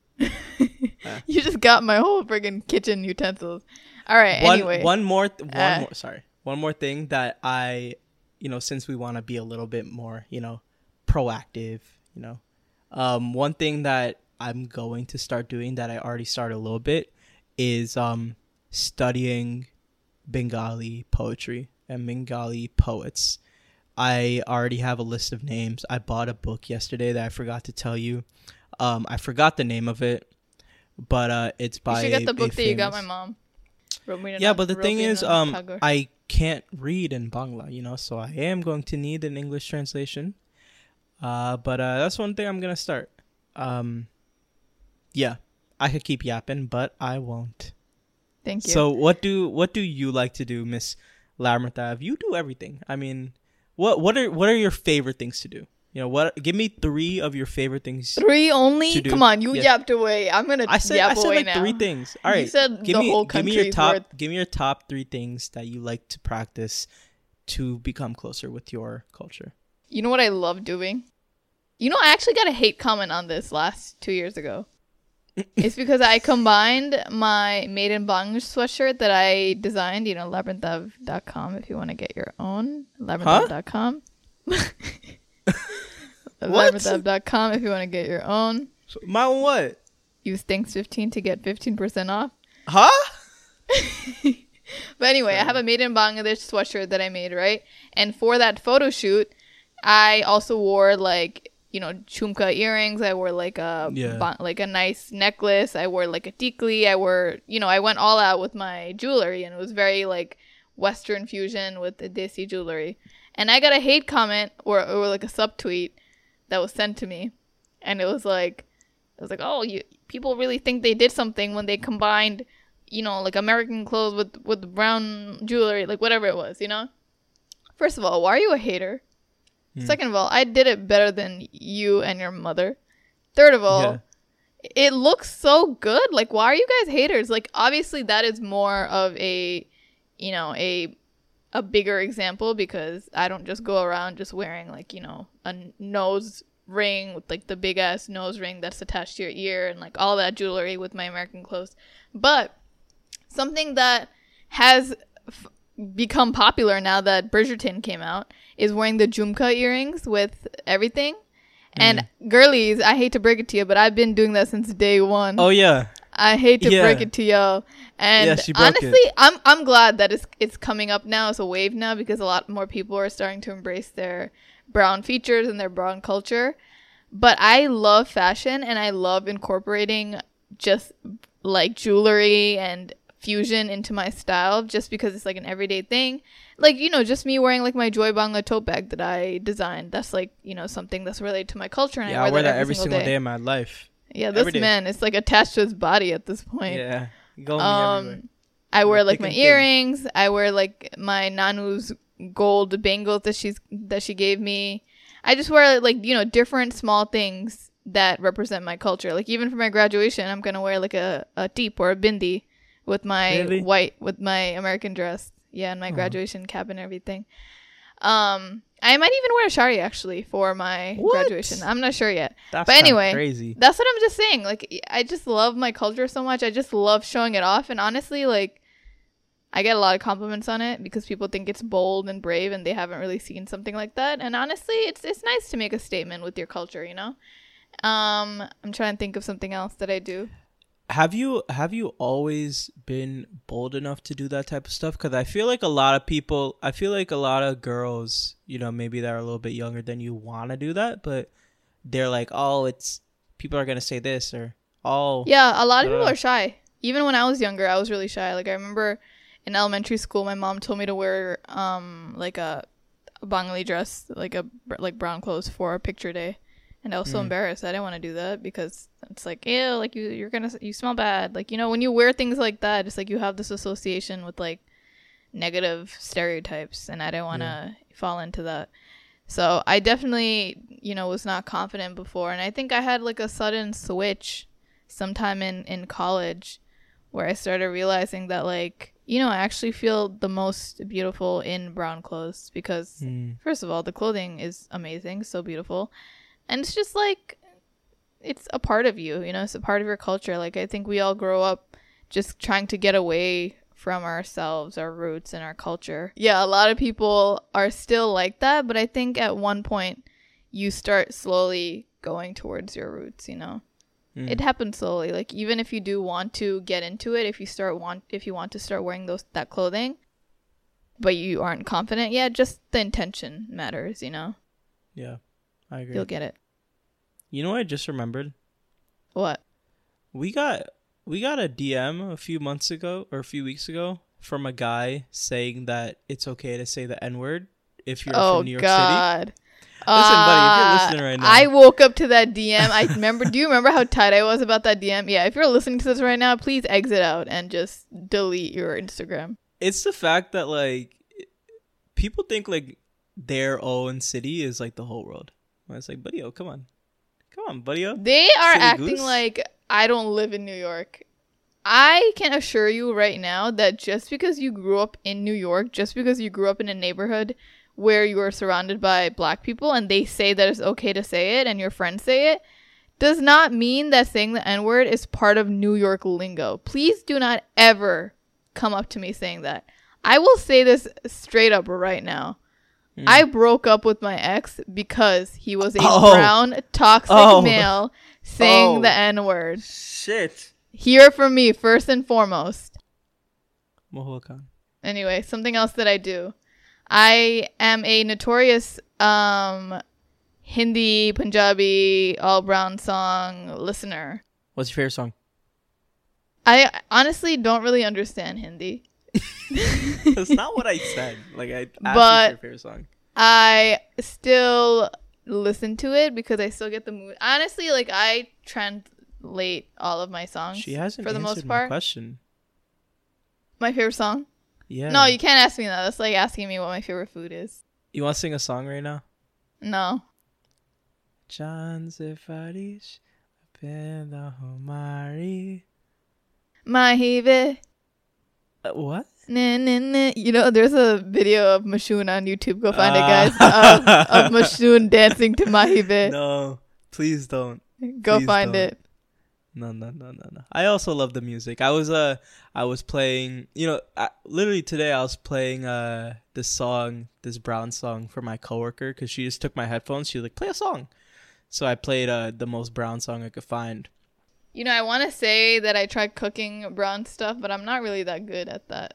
You just got my whole friggin' kitchen utensils. All right. one anyway. one more th- one Uh, more sorry. One more thing that I, you know, since we want to be a little bit more, you know, proactive, you know. Um one thing that I'm going to start doing that I already started a little bit is um studying Bengali poetry and Bengali poets. I already have a list of names. I bought a book yesterday that I forgot to tell you. Um, I forgot the name of it, but uh, it's you by should a- get the book a that you got my famous- mom. Rabindranath- Yeah, but the thing is, Rabindranath um, Tagore. I can't read in Bangla, you know, so I am going to need an English translation. Uh, but uh, that's one thing I'm gonna start. Um, yeah, I could keep yapping, but I won't. Thank you. So what do what do you like to do, Miss Lamarthav? You do everything. I mean, what what are what are your favorite things to do? You know, what? Give me three of your favorite things. Three only? to do- Come on, you yeah. yapped away. I'm gonna I said yap I said away like now. three things. All right, You said give the me whole give me your country's top worth. give me your top three things that you like to practice to become closer with your culture. You know what I love doing? You know, I actually got a hate comment on this last two years ago. It's because I combined my Made in Bangladesh sweatshirt that I designed, you know, labyrinthav dot com if you want to get your own. labyrinthav dot com. What? labyrinthav dot com if you want to get your own. So, my what? Use Thanks fifteen to get fifteen percent off. Huh? But anyway, I have a Made in Bangladesh sweatshirt that I made, right? And for that photo shoot, I also wore like you know, chumka earrings. I wore like a Yeah. ba- like a nice necklace. I wore like a tikli. I wore, you know, I went all out with my jewelry, and it was very like Western fusion with the desi jewelry. And I got a hate comment or or like a subtweet that was sent to me, and it was like, it was like, oh, you people really think they did something when they combined, you know, like American clothes with with brown jewelry, like whatever it was, you know. First of all, why are you a hater? Hmm. Second of all, I did it better than you and your mother. Third of all, yeah. It looks so good. Like, why are you guys haters? Like, obviously that is more of a, you know, a a bigger example, because I don't just go around just wearing like, you know, a nose ring with like the big ass nose ring that's attached to your ear and like all that jewelry with my American clothes. But something that has f- become popular now that Bridgerton came out is wearing the jumka earrings with everything. Mm. And girlies, I hate to break it to you, but I've been doing that since day one. Oh yeah. I hate to yeah. break it to y'all. And yeah, she broke honestly, it. I'm I'm glad that it's it's coming up now. It's a wave now, because a lot more people are starting to embrace their brown features and their brown culture. But I love fashion, and I love incorporating just like jewelry and fusion into my style, just because it's like an everyday thing. Like, you know, just me wearing like my Joy Bangla tote bag that I designed. That's like, you know, something that's related to my culture. And yeah, I wear, I wear that, that every single day. day of my life. Yeah, this man, it's like attached to his body at this point. Yeah. Go me um, everywhere. I wear like my earrings. I wear like my Nanu's gold bangles that she's that she gave me. I just wear like, you know, different small things that represent my culture. Like even for my graduation, I'm gonna wear like a a teep or a bindi with my really? white with my American dress. Yeah, and my oh. graduation cap and everything. Um, I might even wear a shari actually for my what? graduation. I'm not sure yet. That's but anyway, crazy. That's what I'm just saying. Like, I just love my culture so much. I just love showing it off. And honestly, like, I get a lot of compliments on it because people think it's bold and brave, and they haven't really seen something like that. And honestly, it's it's nice to make a statement with your culture, you know. Um, I'm trying to think of something else that I do. Have you have you always been bold enough to do that type of stuff? Because I feel like a lot of people, I feel like a lot of girls, you know, maybe that are a little bit younger than you want to do that, but they're like, oh, it's people are gonna say this or oh. Yeah, a lot of people are shy. Even when I was younger, I was really shy. Like I remember in elementary school, my mom told me to wear um like a, a Bengali dress, like a like brown clothes for picture day. And I was so mm. embarrassed. I didn't want to do that because it's like, ew, like you, you're gonna, you smell bad. Like, you know, when you wear things like that, it's like you have this association with like negative stereotypes, and I didn't want to yeah. fall into that. So I definitely, you know, was not confident before, and I think I had like a sudden switch sometime in in college where I started realizing that like, you know, I actually feel the most beautiful in brown clothes because mm. first of all, the clothing is amazing, so beautiful. And it's just like, it's a part of you, you know, it's a part of your culture. Like, I think we all grow up just trying to get away from ourselves, our roots, and our culture. Yeah, a lot of people are still like that, but I think at one point you start slowly going towards your roots, you know. Mm. It happens slowly. Like, even if you do want to get into it, if you start want, if you want to start wearing those that clothing, but you aren't confident yet, just the intention matters, you know. Yeah. I agree. You'll get it. You know what I just remembered? What? We got we got a D M a few months ago or a few weeks ago from a guy saying that it's okay to say the N-word if you're oh, from New York God. City. Listen, uh, buddy, if you're listening right now. I woke up to that D M. I remember. Do you remember how tight I was about that D M? Yeah, if you're listening to this right now, please exit out and just delete your Instagram. It's the fact that, like, people think, like, their own city is, like, the whole world. It's like, buddy, oh, come on. Come on, buddy. They are Silly acting goose. Like I don't live in New York. I can assure you right now that just because you grew up in New York, just because you grew up in a neighborhood where you are surrounded by black people and they say that it's okay to say it and your friends say it, does not mean that saying the N-word is part of New York lingo. Please do not ever come up to me saying that. I will say this straight up right now. Mm. I broke up with my ex because he was a oh. brown, toxic oh. male saying oh. the N-word. Shit. Hear it from me, first and foremost. Mohawk. Anyway, something else that I do. I am a notorious um, Hindi, Punjabi, all brown song listener. What's your favorite song? I honestly don't really understand Hindi. That's not what I said. Like I asked But you your favorite song. I still listen to it because I still get the mood. Honestly, like I translate all of my songs. She hasn't for the answered most my part. question. My favorite song? Yeah. No, you can't ask me that. That's like asking me what my favorite food is. You want to sing a song right now? No. Chan se farish penda homari. Mahive. Uh, what? Nah, nah, nah. You know, there's a video of Mashoon on YouTube. Go find Uh. it, guys. Of, of Mashoon dancing to Mahive. No, please don't. Go please find don't. it. No, no, no, no, no. I also love the music. I was uh, I was playing. You know, I, literally today I was playing uh this song, this Brown song for my coworker because she just took my headphones. She was like, "Play a song," so I played uh the most Brown song I could find. You know, I want to say that I tried cooking brown stuff, but I'm not really that good at that.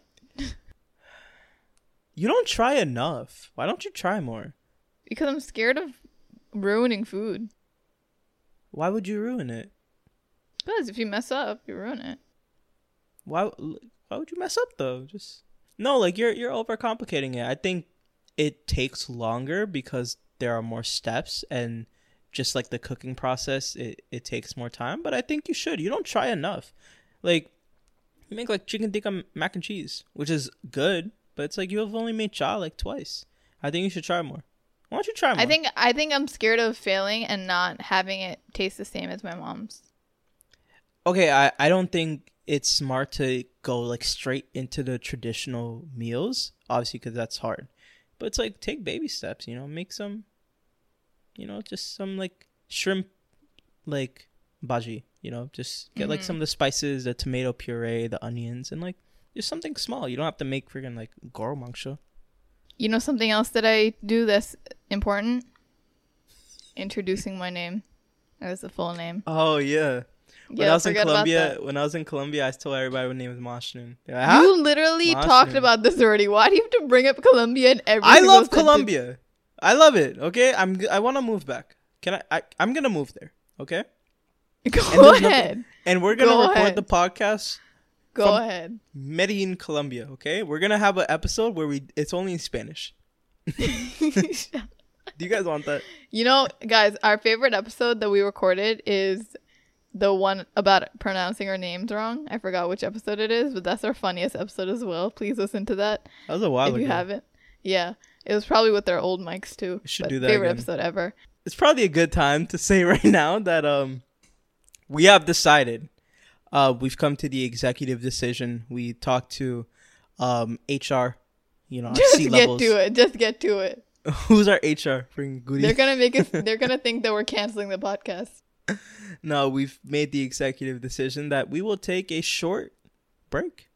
You don't try enough. Why don't you try more? Because I'm scared of ruining food. Why would you ruin it? Because if you mess up, you ruin it. Why? Why would you mess up though? Just no. Like you're you're overcomplicating it. I think it takes longer because there are more steps, and just like the cooking process, it it takes more time. But I think you should. You don't try enough. Like you make like chicken tikka mac and cheese, which is good, but it's like you have only made cha like twice. I think you should try more. Why don't you try more? I think I think I'm scared of failing and not having it taste the same as my mom's. Okay, I, I don't think it's smart to go like straight into the traditional meals, obviously, because that's hard. But it's like take baby steps, you know, make some, you know, just some like shrimp, like bhaji, you know, just get mm-hmm. like some of the spices, the tomato puree, the onions, and like just something small. You don't have to make freaking like goro mangsha. You know something else that I do that's important? Introducing my name as the full name. Oh yeah. When yeah, I was in Colombia, when I was in Colombia, I told everybody my name was Mashnoon. Like, huh? You literally Mashnoon. talked about this already. Why do you have to bring up Colombia in every? I love sentence? Colombia. I love it. Okay, I'm. I want to move back. Can I, I? I'm gonna move there. Okay. Go and ahead. Nothing, and we're gonna Go record ahead. the podcast. Go ahead. Medellin, Colombia. Okay, we're gonna have an episode where we. It's only in Spanish. Do you guys want that? You know, guys, our favorite episode that we recorded is the one about pronouncing our names wrong. I forgot which episode it is, but that's our funniest episode as well. Please listen to that. That was a while if ago. If you haven't. Yeah. It was probably with their old mics too. We should but do that favorite again. episode ever. It's probably a good time to say right now that um we have decided. Uh we've come to the executive decision. We talked to um H R, you know, our Just C get levels. to it. Just get to it. Who's our H R? Bring goody. They're gonna make us they're gonna think that we're canceling the podcast. No, we've made the executive decision that we will take a short break.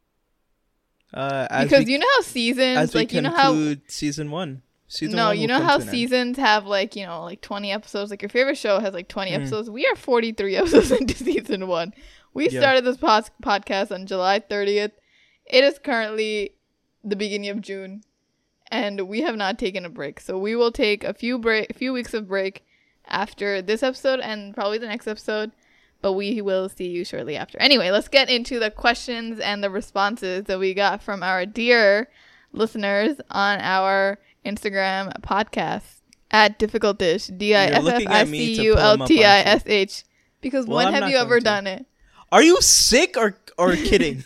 Uh, as because we, you know how seasons, as we like you know how conclude season one. Season no, one you will know come how to an end. seasons have like you know like twenty episodes. Like your favorite show has like twenty Mm. episodes. We are forty-three episodes into season one. We Yeah. started this pos- podcast on July thirtieth. It is currently the beginning of June, and we have not taken a break. So we will take a few break, a few weeks of break after this episode and probably the next episode. But we will see you shortly after. Anyway, let's get into the questions and the responses that we got from our dear listeners on our Instagram podcast at Difficult Dish. D I F F I C U L T I S H. Because Well, when I'm have not you going ever to. done it? Are you sick or or kidding?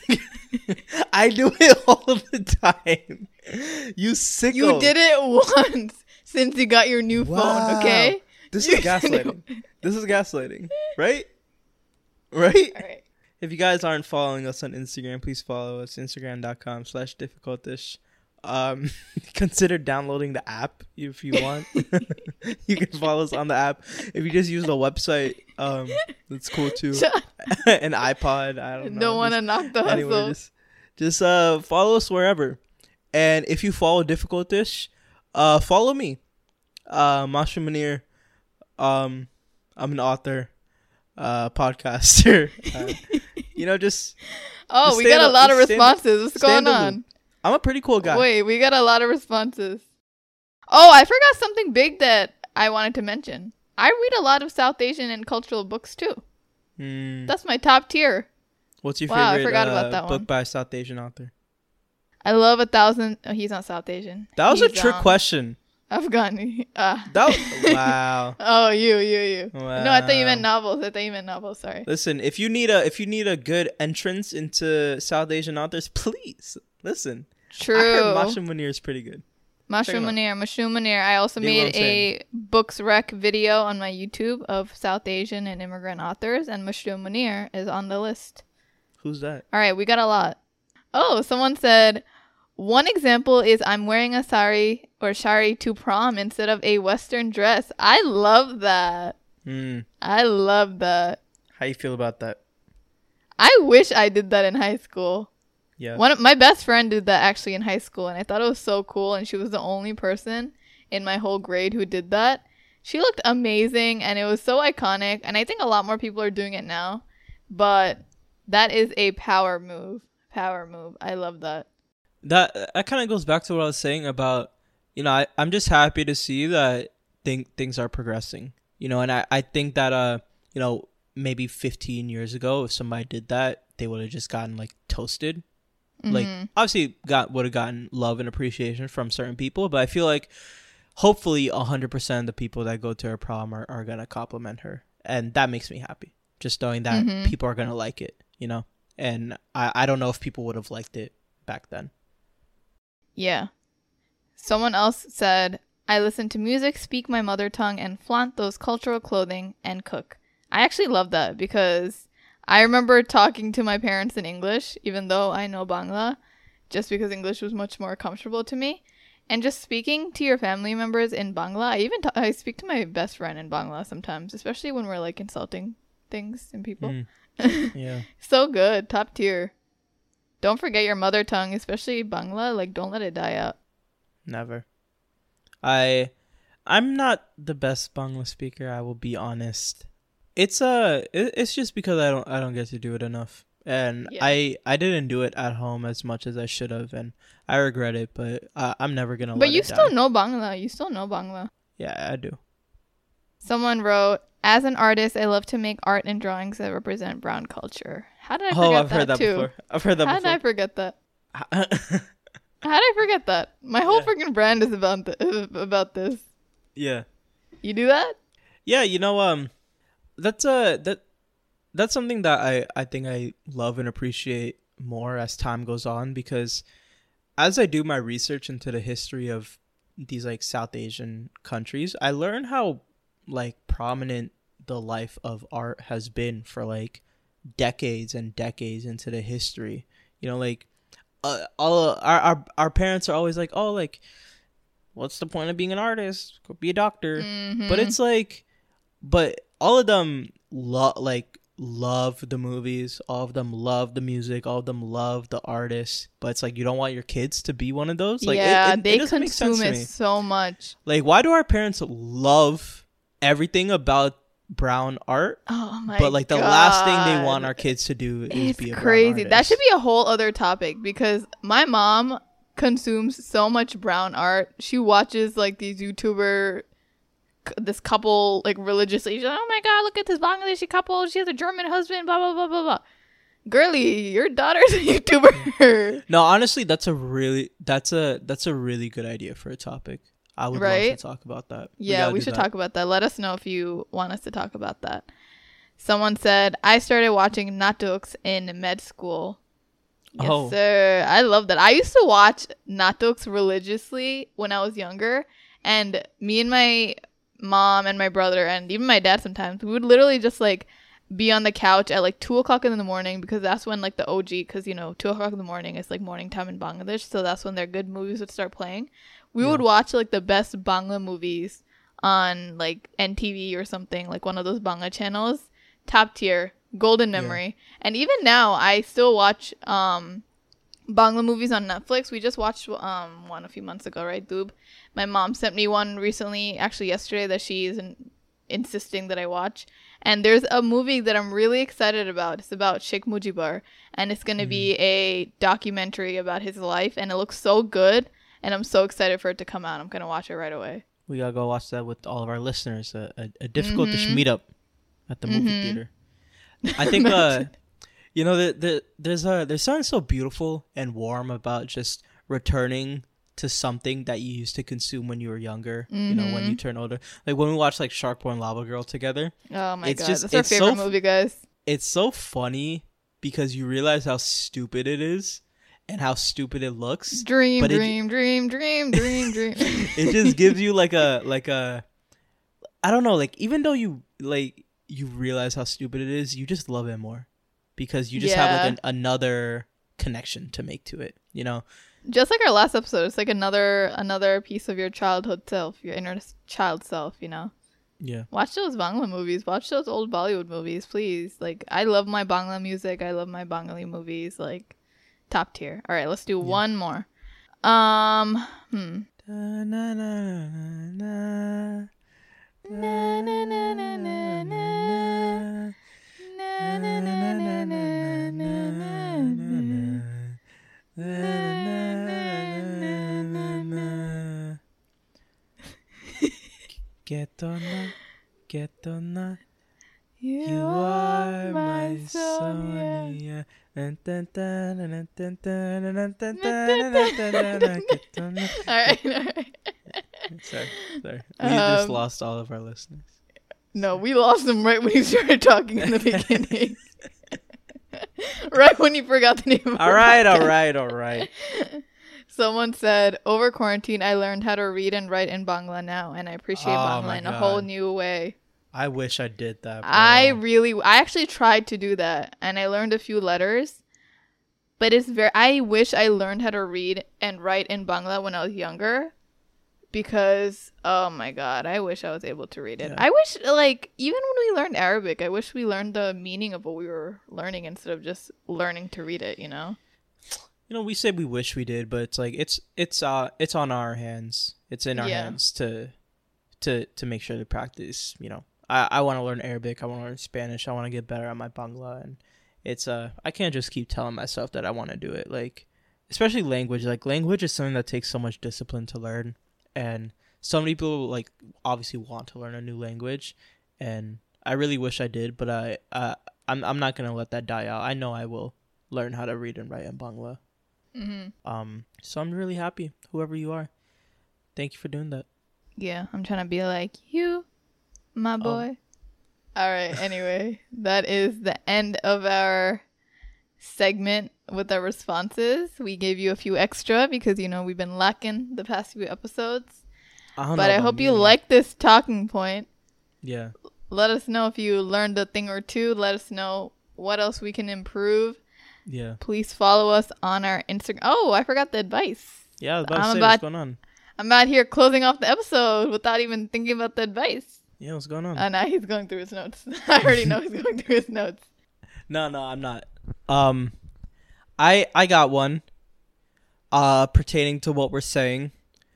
I do it all the time. You sicko. You did it once since you got your new Wow. phone, okay? This You is did it- gaslighting. This is gaslighting, right? Right? All right. If you guys aren't following us on Instagram, please follow us. Instagram.com slash difficultish. Um, consider downloading the app if you want. You can follow us on the app. If you just use the website, um, that's cool too. An iPod, I don't know. Don't want to Just knock the anywhere, hustle. just, just uh, follow us wherever. And if you follow Difficultish, uh, follow me. Uh, Masha Munir. Um, I'm an author. Uh, podcaster. Uh, you know, just Oh, just we stay got in a the- lot of stay in the- responses. What's stay in going the on? loop. I'm a pretty cool guy. Wait, we got a lot of responses. Oh, I forgot something big that I wanted to mention. I read a lot of South Asian and cultural books too. Mm. That's my top tier. What's your Wow, I favorite forgot uh, about that book one. by a South Asian author? I love a thousand. Oh, he's not South Asian. That was He's, a trick um, question. Afghani. Uh. That was, wow. Oh, you, you, you. Wow. No, I thought you meant novels. I thought you meant novels. Sorry. Listen, if you need a if you need a good entrance into South Asian authors, please listen. True. I heard Masha Munir is pretty good. Mushroom Check it Munir. Mushroom Munir. I also They were made a books rec video on my YouTube of South Asian and immigrant authors, and Mushroom Munir is on the list. Who's that? All right, we got a lot. Oh, someone said, one example is I'm wearing a sari or shari to prom instead of a Western dress. I love that. Mm. I love that. How you feel about that? I wish I did that in high school. Yeah. One of my best friend did that actually in high school, and I thought it was so cool, and she was the only person in my whole grade who did that. She looked amazing, and it was so iconic, and I think a lot more people are doing it now, but that is a power move. Power move. I love that. That that kind of goes back to what I was saying about, you know, I, I'm just happy to see that thing, things are progressing, you know, and I, I think that, uh, you know, maybe fifteen years ago, if somebody did that, they would have just gotten, like, toasted. Like, Mhm. obviously, got would have gotten love and appreciation from certain people, but I feel like hopefully one hundred percent of the people that go to her prom are, are going to compliment her. And that makes me happy, just knowing that Mhm. people are going to like it, you know? And I, I don't know if people would have liked it back then. Yeah. Someone else said, I listen to music, speak my mother tongue, and flaunt those cultural clothing and cook. I actually love that because I remember talking to my parents in English, even though I know Bangla, just because English was much more comfortable to me. And just speaking to your family members in Bangla, I even t- I speak to my best friend in Bangla sometimes, especially when we're like insulting things and people. Mm. Yeah. So good, top tier. Don't forget your mother tongue, especially Bangla. Like, don't let it die out. Never. I I'm not the best Bangla speaker, I will be honest. It's uh it, it's just because I don't I don't get to do it enough. And Yeah. I I didn't do it at home as much as I should have, and I regret it, but I, I'm never going to let But you it still die. know Bangla. You still know Bangla. Yeah, I do. Someone wrote, as an artist, I love to make art and drawings that represent brown culture. How did I forget Oh, I've that heard that too? before. I've heard that How did I before. forget that? How did I forget that? My whole Yeah. freaking brand is about th- about this. Yeah. You do that? Yeah, you know, um, that's uh that that's something that I I think I love and appreciate more as time goes on, because as I do my research into the history of these like South Asian countries, I learn how like prominent the life of art has been for like decades and decades into the history. You know, like uh, all our, our our parents are always like, oh, like, what's the point of being an artist? Go be a doctor. Mhm. But it's like, but all of them love like love the movies. All of them love the music. All of them love the artists. But it's like, you don't want your kids to be one of those. Like, it- yeah, it, it they doesn't make sense consume to it me. so much. Like, why do our parents love everything about brown art, Oh my but like the last thing they God. want our kids to do is It's be a brown crazy. That artist? should be a whole other topic because my mom consumes so much brown art. She watches like these YouTuber, this couple like religiously. She's like, oh my God, look at this Bangladeshi couple. She has a German husband. Blah blah blah blah blah. Girly, your daughter's a YouTuber. No, honestly, that's a really that's a that's a really good idea for a topic. I would love Right? to talk about that. Yeah, gotta we do should that. talk about that. Let us know if you want us to talk about that. Someone said, I started watching Natoks in med school. Yes, Oh. sir. I love that. I used to watch Natoks religiously when I was younger. And me and my mom and my brother and even my dad sometimes, we would literally just like be on the couch at like two o'clock in the morning because that's when like the O G, because you know, two o'clock in the morning is like morning time in Bangladesh. So that's when their good movies would start playing. We Yeah. would watch like the best Bangla movies on like N T V or something, like one of those Bangla channels. Top tier, golden memory. And even now, I still watch um Bangla movies on Netflix. We just watched um one a few months ago, right, Boob? My mom sent me one recently, actually yesterday, that she is in- insisting that I watch. And there's a movie that I'm really excited about. It's about Sheikh Mujibar, and it's going to be a documentary about his life, and it looks so good, and I'm so excited for it to come out. I'm going to watch it right away. We gotta go watch that with all of our listeners. A, a, a difficult dish Mhm. meetup at the movie Mhm. theater. I think, uh, you know, the, the, there's a there's something so beautiful and warm about just returning to something that you used to consume when you were younger. You know, when you Mhm. turn older. Like when we watched like Shark Boy and Lava Girl together. Oh my It's god, just- that's our it's favorite so f- movie, guys. It's so funny because you realize how stupid it is and how stupid it looks. Dream, but it- dream, dream, dream, dream, dream. It just gives you like a like a I don't know, like even though you like you realize how stupid it is, you just love it more because you just have Yeah. like an, another connection to make to it, you know. Just like our last episode, it's like another another piece of your childhood self, your inner s- child self, you know. Yeah. Watch those Bangla movies. Watch those old Bollywood movies, please. Like, I love my Bangla music. I love my Bengali movies. Like, top tier. All right, let's do one more. Um, hmm. Na, na, na, na, Na, na, na, na, na, na. Na, na, na, na, na, na, na, na. Ketona, Ketona, You, you are my Sonia. Sonia. Dun, dun, dun, dun, dun, dun, dun, dun, dun, dun, dun, dun, dun, Ketona. All right, all right. Sorry, sorry. We just Um, lost all of our listeners. No, we lost him right when he started talking in the beginning. Right when he forgot the name of All our right, all podcast. right, all right. Someone said, over quarantine, I learned how to read and write in Bangla now, and I appreciate Oh Bangla my in a whole God. new way. I wish I did that. Bro. I really, I actually tried to do that, and I learned a few letters, but it's very, I wish I learned how to read and write in Bangla when I was younger, because, oh my God, I wish I was able to read it. Yeah. I wish, like, even when we learned Arabic, I wish we learned the meaning of what we were learning instead of just learning to read it, you know? You know, we say we wish we did, but it's like it's it's uh it's on our hands. It's in our Yeah. hands to to to make sure to practice. You know, I I want to learn Arabic. I want to learn Spanish. I want to get better at my Bangla, and it's uh I can't just keep telling myself that I want to do it. Like, especially language. Like language is something that takes so much discipline to learn, and so many people like obviously want to learn a new language, and I really wish I did, but I uh I'm I'm not gonna let that die out. I know I will learn how to read and write in Bangla. Mm-hmm. Um, so I'm really happy, whoever you are. Thank you for doing that. Yeah, I'm trying to be like you, my boy. All right, anyway, that is the end of our segment with our responses. We gave you a few extra because, you know, we've been lacking the past few episodes. I don't But know I about hope you me. like this talking point. Yeah. Let us know if you learned a thing or two. Let us know what else we can improve. Yeah. Please follow us on our Instagram. Oh, I forgot the advice. Yeah, I was about to I'm say about- what's going on. I'm out here closing off the episode without even thinking about the advice. Yeah, what's going on? Oh, now he's going through his notes. I already know he's going through his notes. No, no, I'm not. Um, I I got one. Uh, pertaining to what we're saying.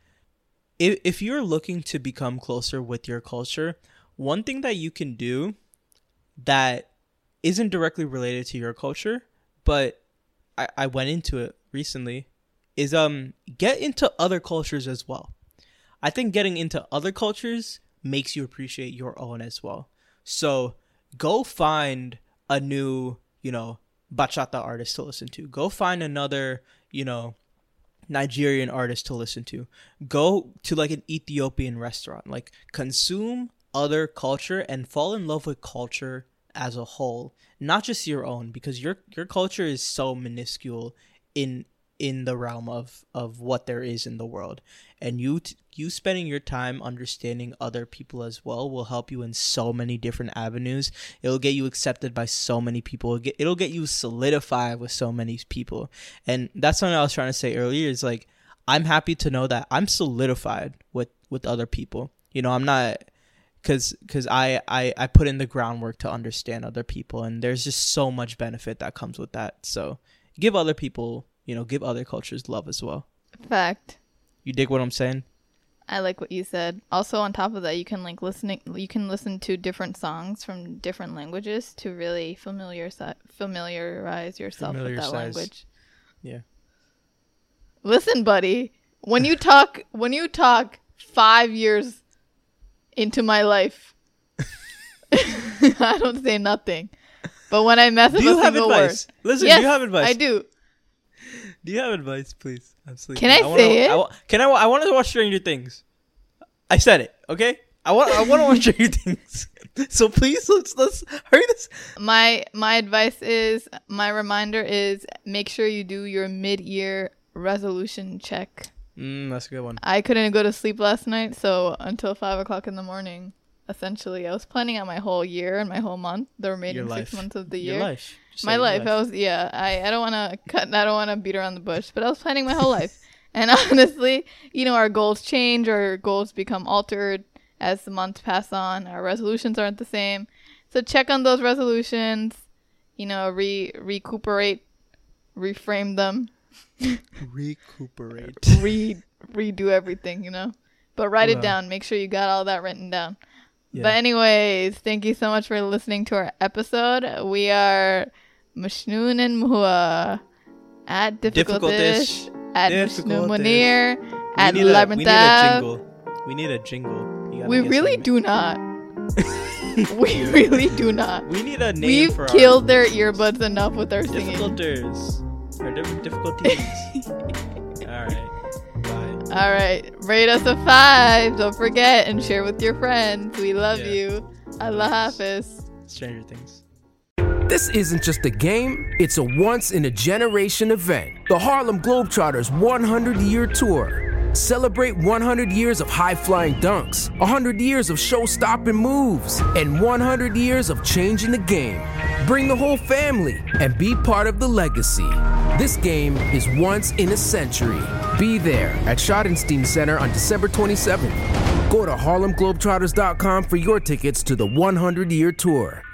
If if you're looking to become closer with your culture, one thing that you can do that isn't directly related to your culture, but I, I went into it recently, is um get into other cultures as well. I think getting into other cultures makes you appreciate your own as well. So go find a new, you know, bachata artist to listen to. Go find another, you know, Nigerian artist to listen to. Go to like an Ethiopian restaurant. Like consume other culture and fall in love with culture as a whole, not just your own, because your your culture is so minuscule in in the realm of of what there is in the world, and you t- you spending your time understanding other people as well will help you in so many different avenues. It'll get you accepted by so many people. It'll get, it'll get you solidified with so many people, and that's something I was trying to say earlier. Is like I'm happy to know that I'm solidified with with other people. You know, I'm not. Cause, cause I, I, I put in the groundwork to understand other people, and there's just so much benefit that comes with that. So, give other people, you know, give other cultures love as well. Fact. You dig what I'm saying? I like what you said. Also, on top of that, you can like listening. You can listen to different songs from different languages to really familiar familiarize yourself with that Familiarize. language. Yeah. Listen, buddy. When you talk, when you talk five years into my life. I don't say nothing. But when I mess up do you a have single advice? word. Listen, yes, do you have advice? I do. Do you have advice, please? I'm sleeping. Can I, I wanna, say it? I wa- can I? wa- I want to watch Stranger Things. I said it. Okay. I want. I want to watch Stranger Things. So please, let's let's hurry this. My my advice is my reminder is make sure you do your mid-year resolution check. Mm, that's a good one. I couldn't go to sleep last night, so until five o'clock in the morning, essentially, I was planning out my whole year and my whole month, the remaining Your six life. months of the Your year. life. Just My say your life. I was yeah. I, I don't want to cut. I don't want to beat around the bush, but I was planning my whole life. And honestly, you know, our goals change. Our goals become altered as the months pass on. Our resolutions aren't the same. So check on those resolutions. You know, re recuperate, reframe them, Recuperate. re redo everything. You know, but write Wow. it down. Make sure you got all that written down. Yeah. But anyways, thank you so much for listening to our episode. We are Mashnoon and Muhua at Difficultish, at Mashnoon Munir, at we need, a, we need a Labyrinth. jingle. We need a jingle. You gotta We get really something. do not. We really do not. We need a name We've for killed our their earbuds enough with our singing. difficulters. Our different difficulties. All right. Bye. All right, rate us a five. Don't forget and share with your friends. We love Yeah. you. Allah Hafiz. Stranger Things. This isn't just a game, it's a once-in-a-generation event. The Harlem Globetrotters one hundred year Tour. Celebrate one hundred years of high-flying dunks, one hundred years of show-stopping moves, and one hundred years of changing the game. Bring the whole family and be part of the legacy. This game is once in a century. Be there at Schottenstein Center on December twenty-seventh. Go to Harlem Globetrotters dot com for your tickets to the one hundred year Tour.